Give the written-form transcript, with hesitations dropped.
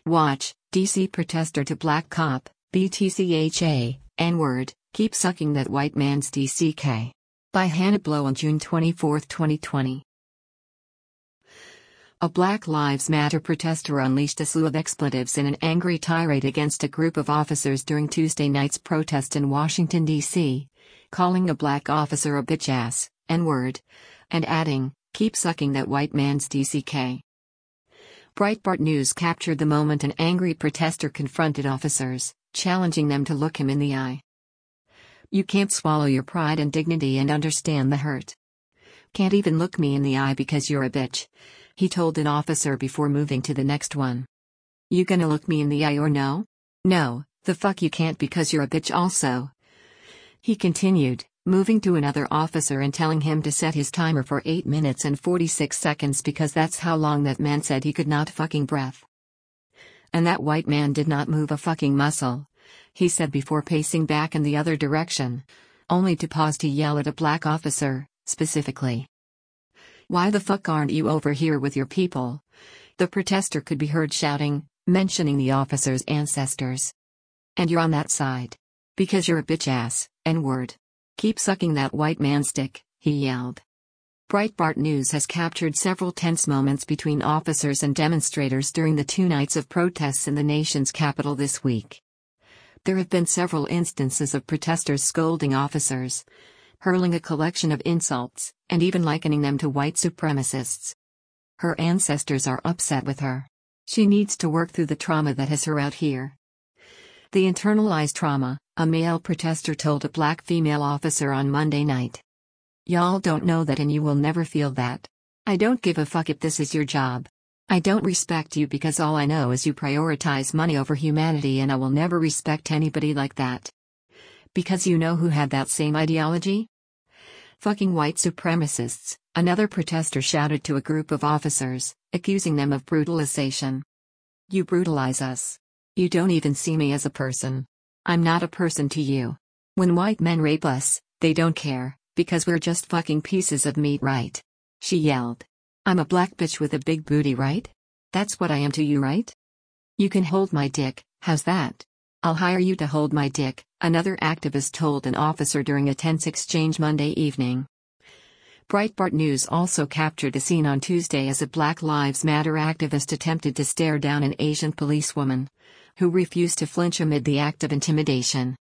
Watch, DC protester to black cop, BTCHA, N-word, keep sucking that white man's DCK. By Hannah Blow on June 24, 2020. A Black Lives Matter protester unleashed a slew of expletives in an angry tirade against a group of officers during Tuesday night's protest in Washington, D.C., calling a black officer a bitch-ass, N-word, and adding, keep sucking that white man's DCK. Breitbart News captured the moment an angry protester confronted officers, challenging them to look him in the eye. You can't swallow your pride and dignity and understand the hurt. Can't even look me in the eye because you're a bitch, he told an officer before moving to the next one. You gonna look me in the eye or no? No, the fuck you can't because you're a bitch also. He continued, moving to another officer and telling him to set his timer for 8 minutes and 46 seconds because that's how long that man said he could not fucking breath. And that white man did not move a fucking muscle, he said before pacing back in the other direction, only to pause to yell at a black officer, specifically. Why the fuck aren't you over here with your people? The protester could be heard shouting, mentioning the officer's ancestors. And you're on that side. Because you're a bitch ass, N-word. Keep sucking that white man's dick, he yelled. Breitbart News has captured several tense moments between officers and demonstrators during the 2 nights of protests in the nation's capital this week. There have been several instances of protesters scolding officers, hurling a collection of insults, and even likening them to white supremacists. Her ancestors are upset with her. She needs to work through the trauma that has her out here. The internalized trauma, a male protester told a black female officer on Monday night. Y'all don't know that and you will never feel that. I don't give a fuck if this is your job. I don't respect you because all I know is you prioritize money over humanity and I will never respect anybody like that. Because you know who had that same ideology? Fucking white supremacists, another protester shouted to a group of officers, accusing them of brutalization. You brutalize us. You don't even see me as a person. I'm not a person to you. When white men rape us, they don't care, because we're just fucking pieces of meat, right? She yelled. I'm a black bitch with a big booty, right? That's what I am to you, right? You can hold my dick, how's that? I'll hire you to hold my dick, another activist told an officer during a tense exchange Monday evening. Breitbart News also captured a scene on Tuesday as a Black Lives Matter activist attempted to stare down an Asian policewoman, who refused to flinch amid the act of intimidation.